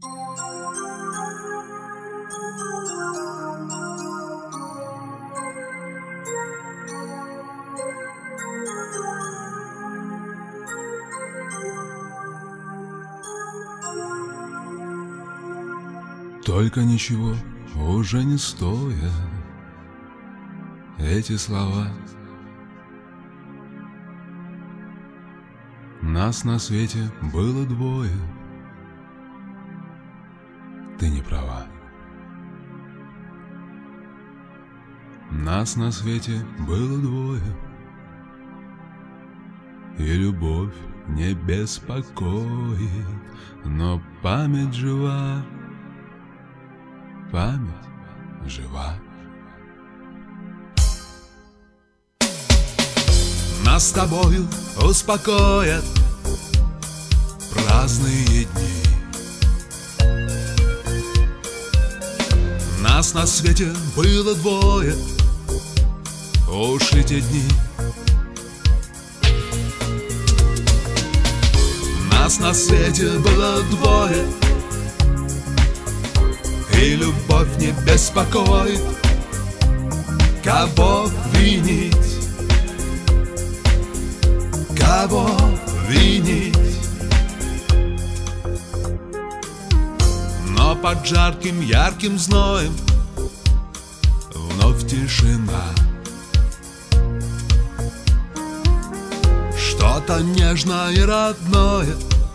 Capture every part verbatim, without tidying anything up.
Только ничего уже не стоят эти слова. Нас на свете было двое. Ты не права. Нас на свете было двое, и любовь не беспокоит, но память жива. Память жива. Нас с тобою успокоят праздные дни. Нас на свете было двое, ушли те дни. Нас на свете было двое, и любовь не беспокоит. Кого винить? Кого винить? Но под жарким, ярким зноем вновь тишина. Что-то нежное и родное.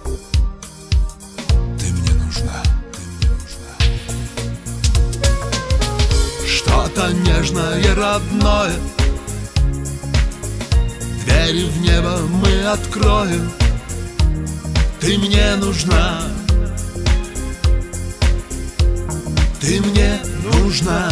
Что-то нежное и родное. Двери в небо мы откроем. Ты мне нужна. Ты мне нужна.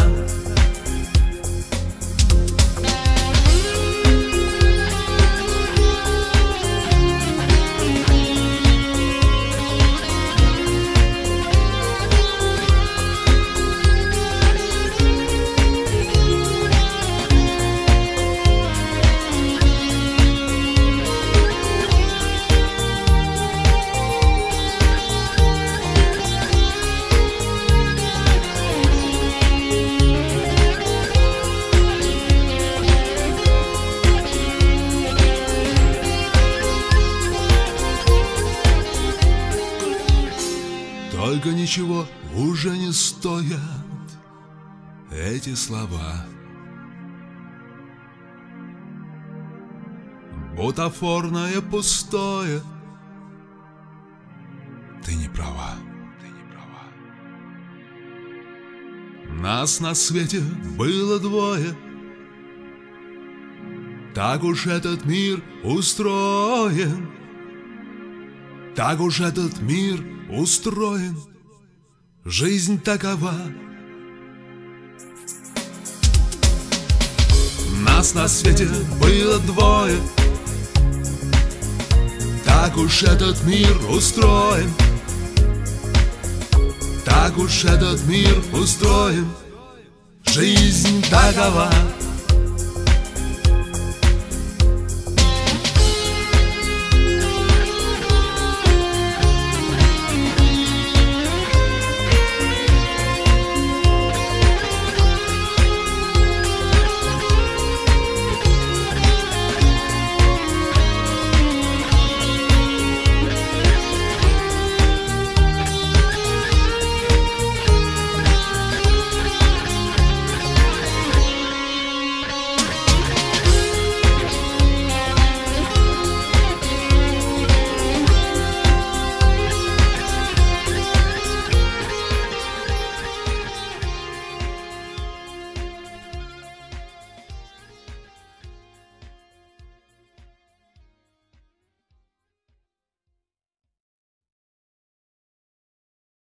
Только ничего уже не стоят эти слова. Бутафорное пустое. Ты не права. Ты не права. Нас на свете было двое. Так уж этот мир устроен. Так уж этот мир устроен. Жизнь такова. Нас на свете было двое. Так уж этот мир устроен. Так уж этот мир устроен. Жизнь такова.